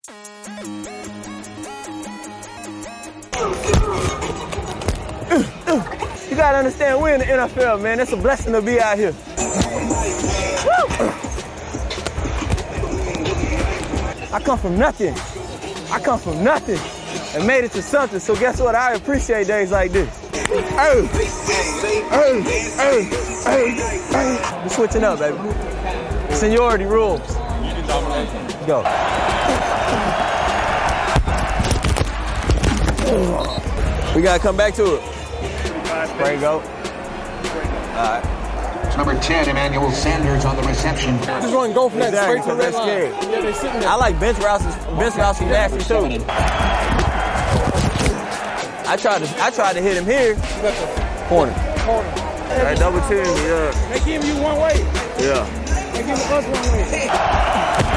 You gotta understand, we're in the NFL, man. It's a blessing to be out here. Woo! I come from nothing. And made it to something. So guess what? I appreciate days like this. Hey. We're switching up, baby. Seniority rules. Go. We gotta come back to it. There you go. All right. Number 10, Emmanuel Sanders on the reception. Just run, go from that straight to the red line. Yeah, they sitting there. I like bench routes from nasty too. I tried to hit him here. Corner. All right, double team, yeah. They give you one way. Yeah. They give us one way.